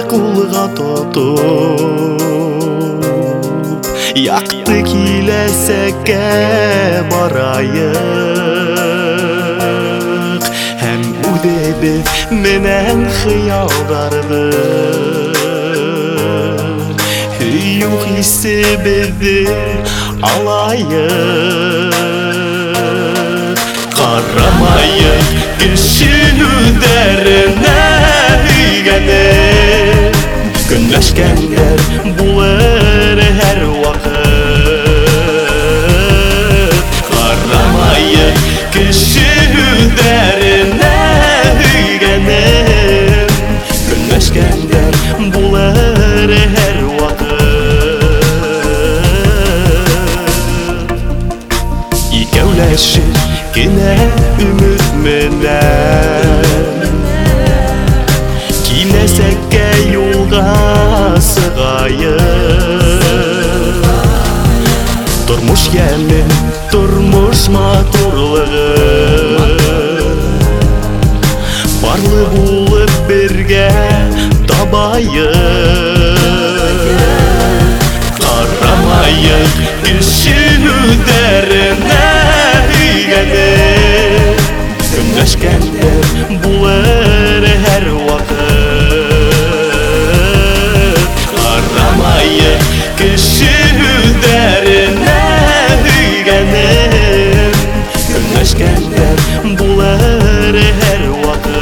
кулга тотуп якты киләсәккә барайык һәм үдебез менән хыялларны һөю хисебезне алайык карамайык кеше үдәренә өйгәнеп көнләшкәннәр булыр һәр вакыт карамайык кеше үдәренә өйгәнеп көнләшкәннәр булыр һәр вакыт икәүләшеп кенә өмет менән киләсәккә юлга сыгайык тормыш ямин тормыш матурлыгы барлы булып бергә табайык карамайык кеше үдәренә өйгәнеп көнләшкәннәр булыр һәр вакыт карамайык кеше үдәренә өйгәнеп көнләшкәннәр булыр һәр вакыт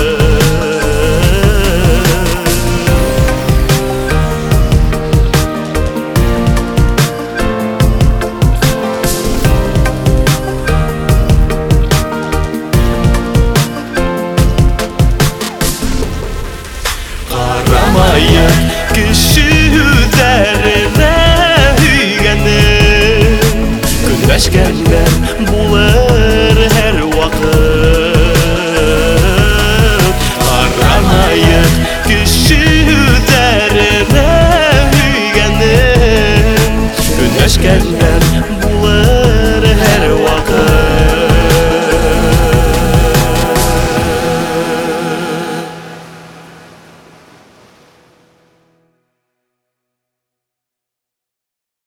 карамайык кеше үдәренә өйгәнеп көнләшкән